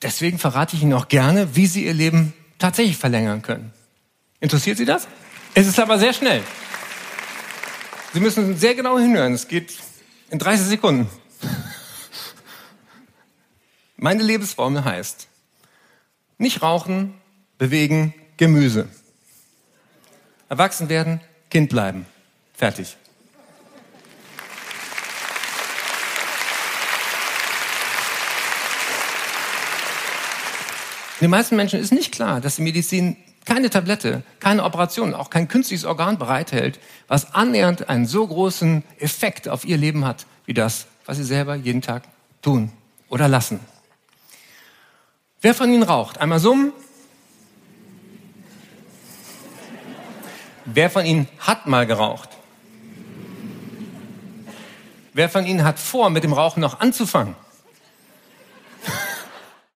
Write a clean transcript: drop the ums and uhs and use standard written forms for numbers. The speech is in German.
Deswegen verrate ich Ihnen auch gerne, wie Sie Ihr Leben tatsächlich verlängern können. Interessiert Sie das? Es ist aber sehr schnell. Sie müssen sehr genau hinhören. Es geht in 30 Sekunden. Meine Lebensformel heißt: nicht rauchen, bewegen, Gemüse. Erwachsen werden, Kind bleiben. Fertig. Den meisten Menschen ist nicht klar, dass die Medizin keine Tablette, keine Operation, auch kein künstliches Organ bereithält, was annähernd einen so großen Effekt auf ihr Leben hat, wie das, was sie selber jeden Tag tun oder lassen. Wer von Ihnen raucht? Einmal summen. Wer von Ihnen hat mal geraucht? Wer von Ihnen hat vor, mit dem Rauchen noch anzufangen?